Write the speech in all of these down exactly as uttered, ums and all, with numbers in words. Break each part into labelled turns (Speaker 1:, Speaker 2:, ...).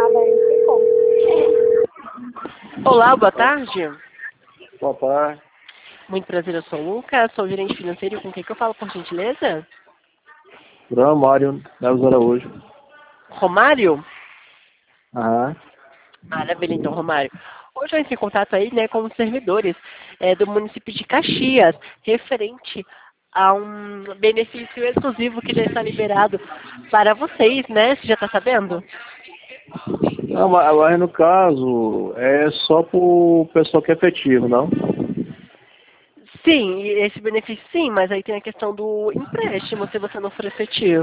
Speaker 1: Agora a gente se encontra.
Speaker 2: Olá, boa tarde.
Speaker 3: Boa tarde.
Speaker 2: Muito prazer, eu sou o Lucas, sou gerente financeiro. Com quem que eu falo, por gentileza?
Speaker 3: Romário, Neves Araújo.
Speaker 2: Romário?
Speaker 3: Aham.
Speaker 2: Maravilha, então, Romário. Hoje eu entrei em contato aí, né, com os servidores é, do município de Caxias, referente a um benefício exclusivo que já está liberado para vocês, né? Você já está sabendo?
Speaker 3: Não, mas mas no caso, é só pro pessoal que é efetivo, não?
Speaker 2: Sim, e esse benefício sim, mas aí tem a questão do empréstimo, se você não for efetivo.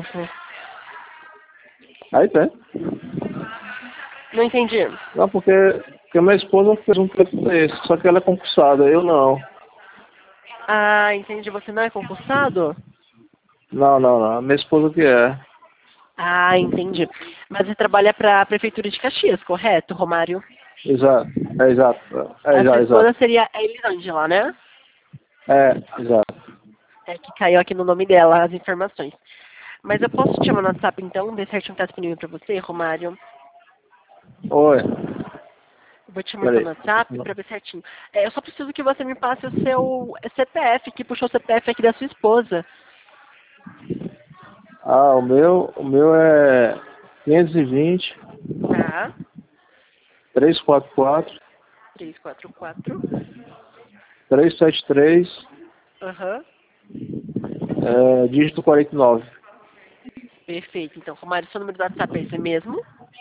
Speaker 3: Aí tem.
Speaker 2: Não entendi.
Speaker 3: Não, porque, porque minha esposa fez um crédito desse, só que ela é concursada, eu não.
Speaker 2: Ah, entendi. Você não é concursado?
Speaker 3: Não, não, não. Minha esposa que é.
Speaker 2: Ah, entendi. Mas você trabalha para a Prefeitura de Caxias, correto, Romário?
Speaker 3: Exato. É exato. É
Speaker 2: A sua
Speaker 3: exato,
Speaker 2: esposa
Speaker 3: exato.
Speaker 2: seria a Elisângela, né?
Speaker 3: É, exato.
Speaker 2: É que caiu aqui no nome dela as informações. Mas eu posso te chamar no WhatsApp então, ver certinho que tá disponível para você, Romário?
Speaker 3: Oi.
Speaker 2: Eu vou te chamar então
Speaker 3: Peraí.
Speaker 2: no WhatsApp para ver certinho. É, eu só preciso que você me passe o seu C P F, que puxou o C P F aqui da sua esposa.
Speaker 3: Ah, o meu, o meu é quinhentos e vinte,
Speaker 2: Tá?
Speaker 3: trezentos e quarenta e quatro,
Speaker 2: três quatro quatro.
Speaker 3: trezentos e setenta e três,
Speaker 2: Aham.
Speaker 3: é, dígito quarenta e nove.
Speaker 2: Perfeito. Então, Romário, seu número do WhatsApp é esse mesmo?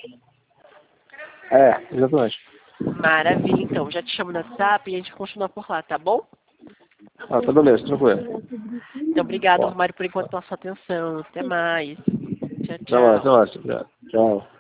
Speaker 3: É, exatamente.
Speaker 2: Maravilha, então. Já te chamo no WhatsApp e a gente continua por lá, tá bom?
Speaker 3: Ah, tá beleza, tranquilo.
Speaker 2: Então, obrigado,
Speaker 3: Ó,
Speaker 2: Romário, por enquanto, pela sua atenção. Até mais. Tchau,
Speaker 3: até mais, até
Speaker 2: tchau.
Speaker 3: mais. Obrigado. Tchau.